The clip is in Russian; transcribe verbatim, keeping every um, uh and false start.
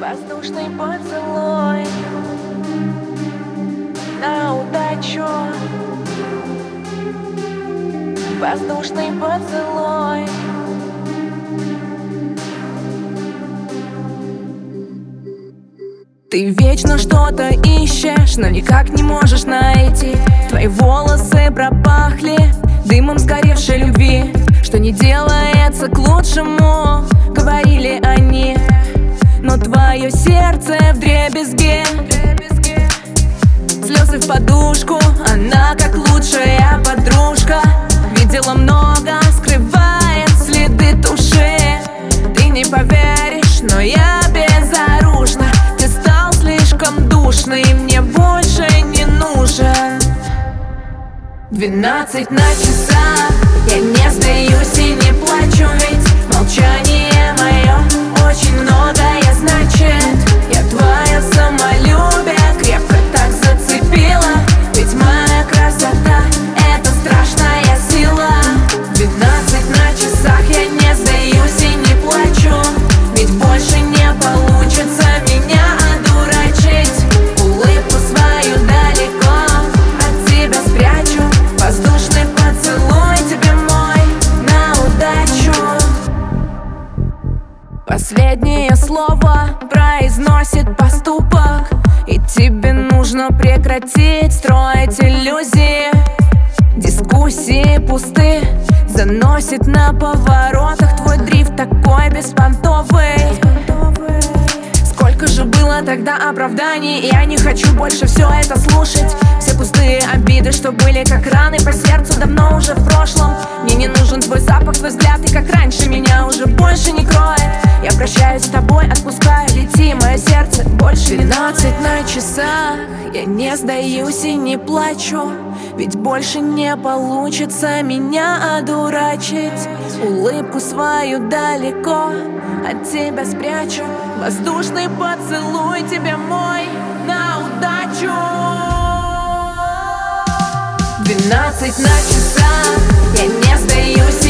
Воздушный поцелуй на удачу. Воздушный поцелуй. Ты вечно что-то ищешь, но никак не можешь найти. Твои волосы пропахли дымом сгоревшей любви. Что не делается к лучшему, говорили они, но твое сердце вдребезги. Слезы в подушку, она как лучшая подружка. Видела много, скрывает следы души. Ты не поверишь, но я безоружна. Ты стал слишком душный, мне больше не нужен. Двенадцать на часах, я не сдаюсь и не плачу, ведь молчание мое очень многое значит. Я твое самолюбие крепко так зацепила, ведь моя красота — это страшная сила. Двенадцать на часах, я не сдаюсь и не плачу, ведь больше не получится меня одурачить. Улыбку свою далеко от тебя спрячу. Воздушный поцелуй тебе мой на удачу. Последнее слово произносит поступок, и тебе нужно прекратить строить иллюзии. Дискуссии пусты, заносит на поворотах. Твой дрифт такой беспонтовый. Сколько же было тогда оправданий, и я не хочу больше все это слушать. Все пустые обиды, что были как раны по сердцу, давно уже в прошлом. Мне не нужен твой запах, твой взгляд, и как раньше меня уже больше не кроет. Я прощаюсь с тобой, отпускаю, лети, мое сердце больше не. Двенадцать на часах, я не сдаюсь и не плачу, ведь больше не получится меня одурачить. Улыбку свою далеко от тебя спрячу. Воздушный поцелуй тебе мой на удачу. Двенадцать на часах, я не сдаюсь